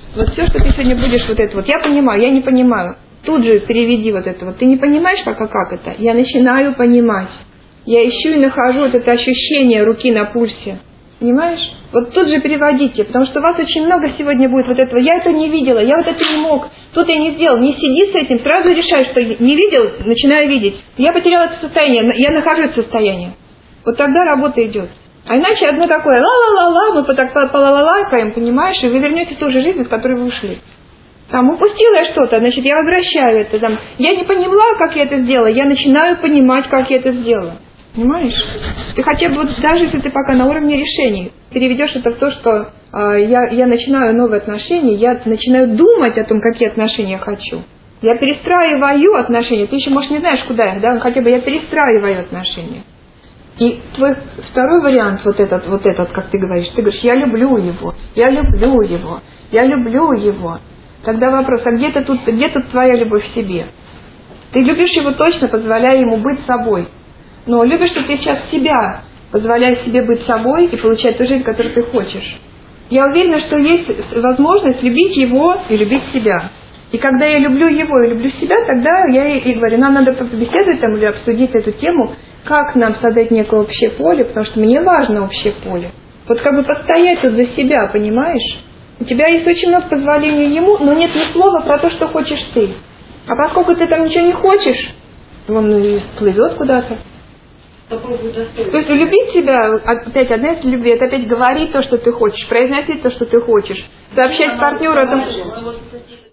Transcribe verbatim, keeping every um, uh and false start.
Вот все, что ты сегодня будешь вот это вот, я понимаю, я не понимаю. Тут же переведи вот это вот. Ты не понимаешь, как, а как это? Я начинаю понимать. Я ищу и нахожу вот это ощущение руки на пульсе. Понимаешь? Вот тут же переводите, потому что у вас очень много сегодня будет вот этого. Я это не видела, я вот это не мог, тут я не сделал. Не сиди с этим, сразу решай, что не видел, начинаю видеть. Я потеряла это состояние, я нахожусь в состоянии. Вот тогда работа идет. А иначе одно такое ла-ла-ла-ла, мы так по-ла-ла-лайкаем, понимаешь, и вы вернете в ту же жизнь, из которой вы ушли. Там упустила я что-то, значит, я возвращаю это. Там, я не поняла, как я это сделала, я начинаю понимать, как я это сделала. Понимаешь? Ты хотя бы, вот, даже если ты пока на уровне решений, переведешь это в то, что э, я, я начинаю новые отношения, я начинаю думать о том, какие отношения я хочу. Я перестраиваю отношения, ты еще, может, не знаешь, куда их, да, но хотя бы я перестраиваю отношения. И твой второй вариант, вот этот, вот этот, как ты говоришь, ты говоришь, я люблю его, я люблю его, я люблю его. Тогда вопрос, а где-то тут, где тут твоя любовь к себе? Ты любишь его точно, позволяя ему быть собой. Но любишь ли ты сейчас себя, позволяя себе быть собой и получать ту жизнь, которую ты хочешь? Я уверена, что есть возможность любить его и любить себя. И когда я люблю его и люблю себя, тогда я и говорю, нам надо побеседовать там или обсудить эту тему, как нам создать некое общее поле, потому что мне важно общее поле. Вот как бы постоять тут за себя, понимаешь? У тебя есть очень много позволения ему, но нет ни слова про то, что хочешь ты. А поскольку ты там ничего не хочешь, он и плывет куда-то. То есть любить себя, опять одна из любви, это опять говорить то, что ты хочешь, произносить то, что ты хочешь, сообщать партнеру о том, что...